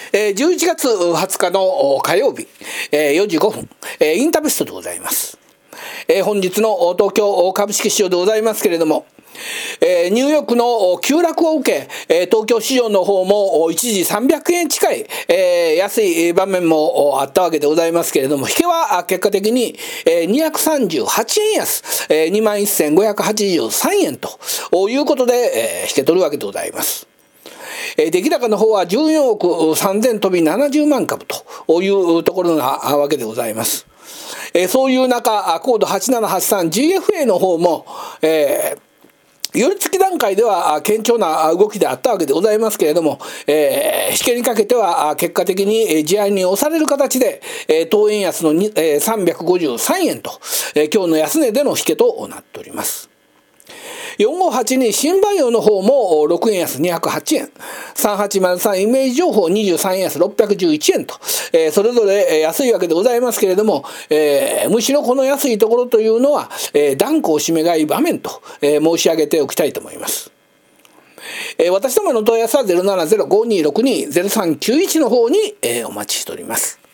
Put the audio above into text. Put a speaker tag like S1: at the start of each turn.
S1: 11月20日の火曜日、4時5分、インタビストでございます。本日の東京株式市場でございますけれども、ニューヨークの急落を受け、東京市場の方も一時300円近い、安い場面もあったわけでございますけれども、引けは結果的に238円安、21,583円ということで引け取るわけでございます。出来高の方は14億3000飛び70万株というところなわけでございます。そういう中、コード 8783GFA の方も、寄り付き段階では堅調な動きであったわけでございますけれども、引けにかけては結果的に地合いに押される形で、当円安の353円と、今日の安値での引けとなっております。4582新バイオの方も6円安208円、3803イメージ情報23円安611円と、それぞれ安いわけでございますけれども、むしろこの安いところというのは、断固おしめ買い場面と、申し上げておきたいと思います。私どもの問い合わせは 070-5262-0391 の方に、お待ちしております。